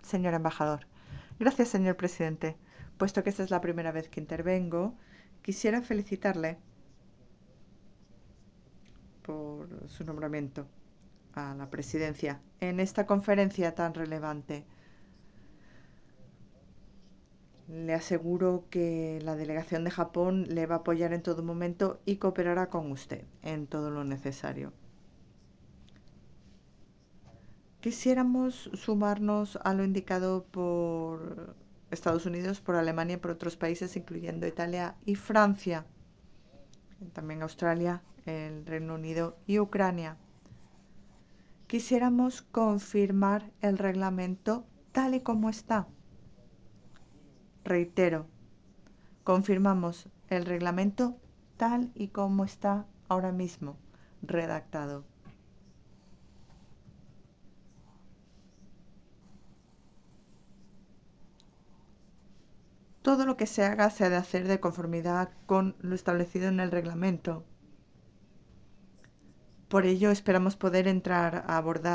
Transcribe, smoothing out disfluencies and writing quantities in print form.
señor embajador. Gracias, señor presidente. Puesto que esta es la primera vez que intervengo, quisiera felicitarle por su nombramiento a la presidencia en esta conferencia tan relevante. Le aseguro que la delegación de Japón le va a apoyar en todo momento y cooperará con usted en todo lo necesario. Quisiéramos sumarnos a lo indicado por Estados Unidos, por Alemania y por otros países, incluyendo Italia y Francia, también Australia, el Reino Unido y Ucrania. Quisiéramos confirmar el reglamento tal y como está. Reitero, confirmamos el reglamento tal y como está ahora mismo redactado. Todo lo que se haga se ha de hacer de conformidad con lo establecido en el reglamento. Por ello esperamos poder entrar a abordar